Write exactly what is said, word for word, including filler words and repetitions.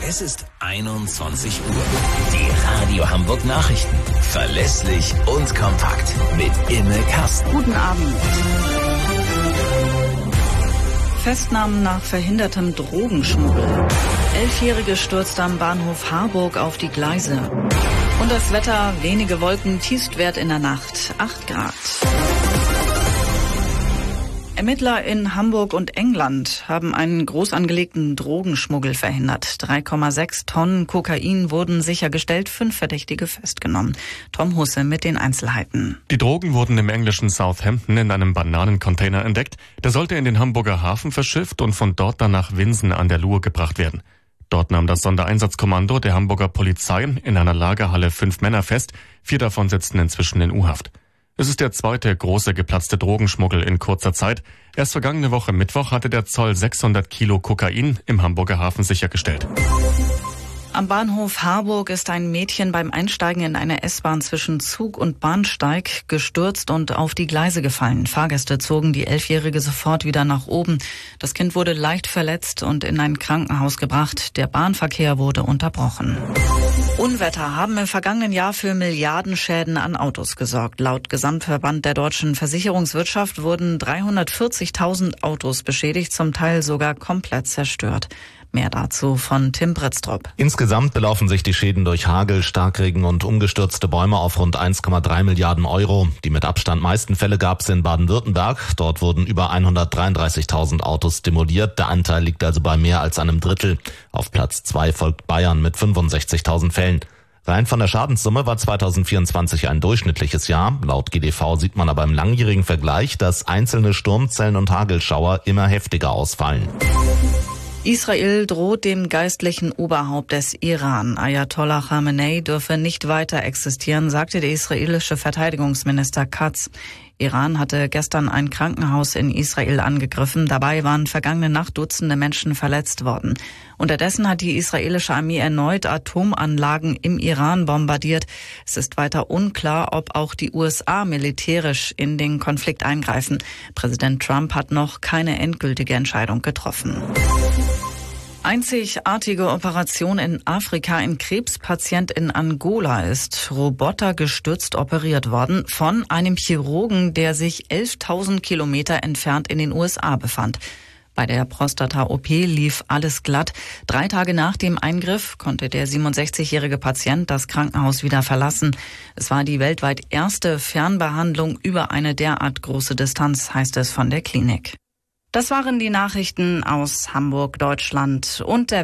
Es ist einundzwanzig Uhr. Die Radio Hamburg Nachrichten. Verlässlich und kompakt. Mit Imme Karsten. Guten Abend. Festnahmen nach verhindertem Drogenschmuggel. Elfjährige stürzt am Bahnhof Harburg auf die Gleise. Und das Wetter, wenige Wolken, Tiefstwert in der Nacht, acht Grad. Ermittler in Hamburg und England haben einen groß angelegten Drogenschmuggel verhindert. drei Komma sechs Tonnen Kokain wurden sichergestellt, fünf Verdächtige festgenommen. Tom Husse mit den Einzelheiten. Die Drogen wurden im englischen Southampton in einem Bananencontainer entdeckt. Der sollte in den Hamburger Hafen verschifft und von dort dann nach Winsen an der Luhe gebracht werden. Dort nahm das Sondereinsatzkommando der Hamburger Polizei in einer Lagerhalle fünf Männer fest. Vier davon sitzen inzwischen in U-Haft. Es ist der zweite große geplatzte Drogenschmuggel in kurzer Zeit. Erst vergangene Woche Mittwoch hatte der Zoll sechshundert Kilo Kokain im Hamburger Hafen sichergestellt. Am Bahnhof Harburg ist ein Mädchen beim Einsteigen in eine S-Bahn zwischen Zug und Bahnsteig gestürzt und auf die Gleise gefallen. Fahrgäste zogen die Elfjährige sofort wieder nach oben. Das Kind wurde leicht verletzt und in ein Krankenhaus gebracht. Der Bahnverkehr wurde unterbrochen. Unwetter haben im vergangenen Jahr für Milliardenschäden an Autos gesorgt. Laut Gesamtverband der deutschen Versicherungswirtschaft wurden dreihundertvierzigtausend Autos beschädigt, zum Teil sogar komplett zerstört. Mehr dazu von Tim Britztrup. Insgesamt belaufen sich die Schäden durch Hagel, Starkregen und umgestürzte Bäume auf rund eins Komma drei Milliarden Euro. Die mit Abstand meisten Fälle gab es in Baden-Württemberg. Dort wurden über hundertdreiunddreißigtausend Autos demoliert. Der Anteil liegt also bei mehr als einem Drittel. Auf Platz zwei folgt Bayern mit fünfundsechzigtausend Fällen. Rein von der Schadenssumme war zweitausendvierundzwanzig ein durchschnittliches Jahr. Laut G D V sieht man aber im langjährigen Vergleich, dass einzelne Sturmzellen und Hagelschauer immer heftiger ausfallen. Israel droht dem geistlichen Oberhaupt des Iran. Ayatollah Khamenei dürfe nicht weiter existieren, sagte der israelische Verteidigungsminister Katz. Iran hatte gestern ein Krankenhaus in Israel angegriffen. Dabei waren vergangene Nacht Dutzende Menschen verletzt worden. Unterdessen hat die israelische Armee erneut Atomanlagen im Iran bombardiert. Es ist weiter unklar, ob auch die U S A militärisch in den Konflikt eingreifen. Präsident Trump hat noch keine endgültige Entscheidung getroffen. Einzigartige Operation in Afrika. Ein Krebspatient in Angola ist robotergestützt operiert worden von einem Chirurgen, der sich elftausend Kilometer entfernt in den U S A befand. Bei der Prostata-O P lief alles glatt. Drei Tage nach dem Eingriff konnte der siebenundsechzigjährige Patient das Krankenhaus wieder verlassen. Es war die weltweit erste Fernbehandlung über eine derart große Distanz, heißt es von der Klinik. Das waren die Nachrichten aus Hamburg, Deutschland und der